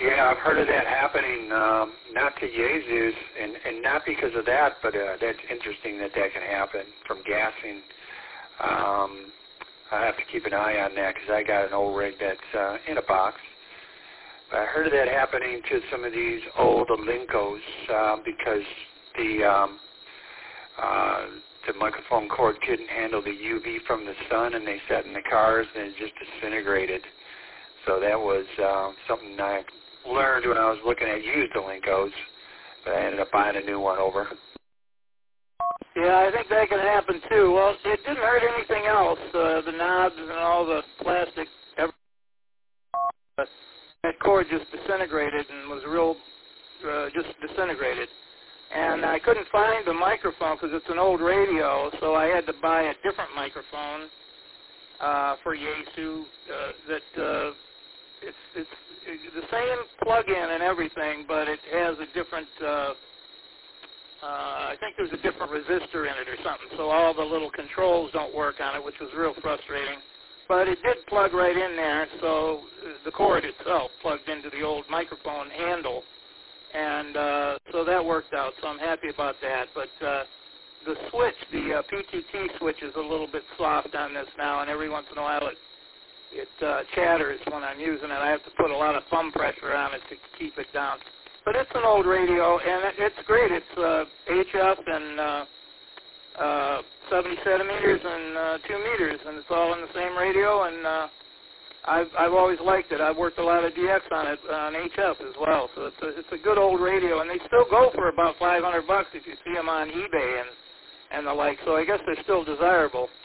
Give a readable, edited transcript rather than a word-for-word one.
Yeah, I've heard of that happening, not to Jesus, and not because of that, but that's interesting that can happen from gassing. I have to keep an eye on that because I got an old rig that's in a box. But I heard of that happening to some of these old Alincos because the microphone cord couldn't handle the UV from the sun, and they sat in the cars and it just disintegrated. So that was something I learned when I was looking at used Alincos, but I ended up buying a new one over. Yeah, I think that can happen too. Well, it didn't hurt anything else, the knobs and all the plastic. That cord just disintegrated and was just disintegrated. And I couldn't find the microphone because it's an old radio, so I had to buy a different microphone for Yaesu it's the same plug-in and everything, but it has a different, I think there's a different resistor in it or something, so all the little controls don't work on it, which was real frustrating. But it did plug right in there, so the cord itself plugged into the old microphone handle, and so that worked out, so I'm happy about that. But the switch, the PTT switch, is a little bit soft on this now, and every once in a while it chatters when I'm using it. I have to put a lot of thumb pressure on it to keep it down. But it's an old radio, and it's great. It's HF and 70 centimeters and 2 meters, and it's all in the same radio, and I've always liked it. I've worked a lot of DX on it, on HF as well, so it's a good old radio, and they still go for about $500 if you see them on eBay and the like, so I guess they're still desirable.